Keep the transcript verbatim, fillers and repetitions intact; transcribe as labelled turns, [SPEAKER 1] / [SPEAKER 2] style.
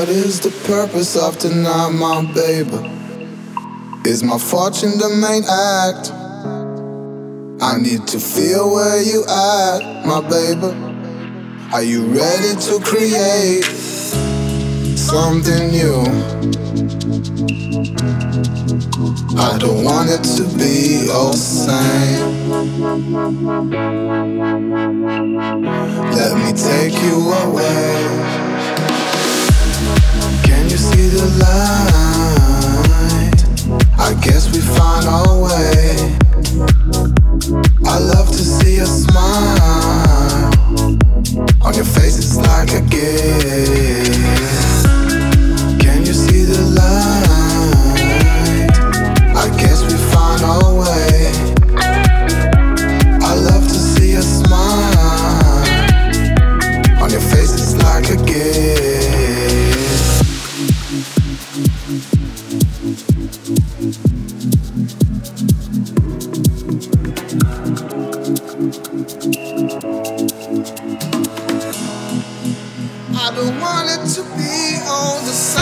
[SPEAKER 1] What is the purpose of tonight, my baby? Is my fortune the main act? I need to feel where you at, my baby. Are you ready to create something new? I don't want it to be all the same. Let me take you away. Can you see the light? I guess we found our way. I love to see a smile on your face, it's like a gift. Can you see the light? I guess we found our way. I love to see a smile on your face, it's like a gift. I don't want it to be on the side.